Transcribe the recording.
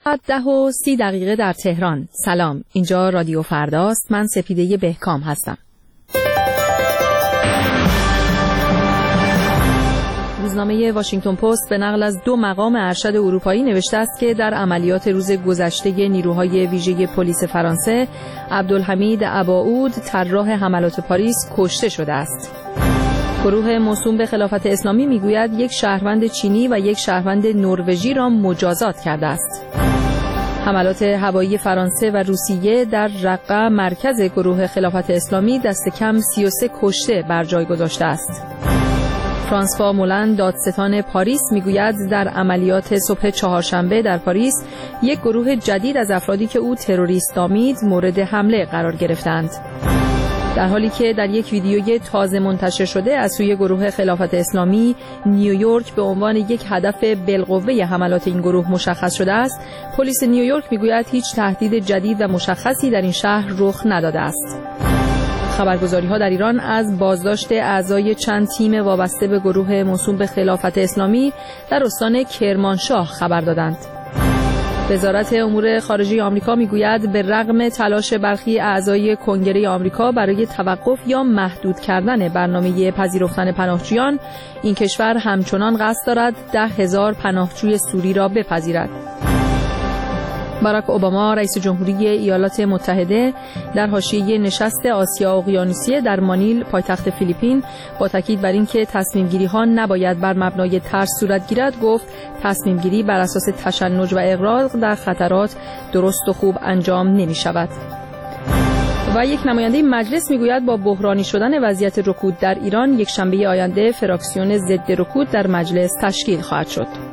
10:30 در تهران. سلام، اینجا رادیو فرداست. من سپیده بهکام هستم. روزنامه واشنگتن پست به نقل از 2 مقام ارشد اروپایی نوشته است که در عملیات روز گذشته نیروهای ویژه پلیس فرانسه عبدالحمید اباعود طراح حملات پاریس کشته شده است. گروه موسوم به خلافت اسلامی میگوید یک شهروند چینی و یک شهروند نروژی را مجازات کرده است. حملات هوایی فرانسه و روسیه در رقه مرکز گروه خلافت اسلامی دست کم 33 کشته بر جای گذاشته است. فرانسوا مولن دادستان پاریس میگوید در عملیات صبح چهارشنبه در پاریس یک گروه جدید از افرادی که او تروریست نامید مورد حمله قرار گرفتند. در حالی که در یک ویدیوی تازه منتشر شده از سوی گروه خلافت اسلامی نیویورک به عنوان یک هدف بالقوه حملات این گروه مشخص شده است، پلیس نیویورک میگوید هیچ تهدید جدید و مشخصی در این شهر رخ نداده است. خبرگزاری‌ها در ایران از بازداشت اعضای چند تیم وابسته به گروه موسوم به خلافت اسلامی در استان کرمانشاه خبر دادند. وزارت امور خارجه آمریکا میگوید به رغم تلاش برخی اعضای کنگره آمریکا برای توقف یا محدود کردن برنامه پذیرفتن پناهجویان، این کشور همچنان قصد دارد 10,000 پناهجوی سوری را بپذیرد. باراک اوباما رئیس جمهوری ایالات متحده در حاشیه نشست آسیا اقیانوسیه در مانیل پایتخت فیلیپین با تاکید بر اینکه تصمیم‌گیری‌ها نباید بر مبنای ترس صورت گیرد گفت تصمیم‌گیری بر اساس تشنج و اغراق در خطرات درست و خوب انجام نمی‌شود. و یک نماینده مجلس میگوید با بحرانی شدن وضعیت رکود در ایران یک شنبه آینده فراکسیون ضد رکود در مجلس تشکیل خواهد شد.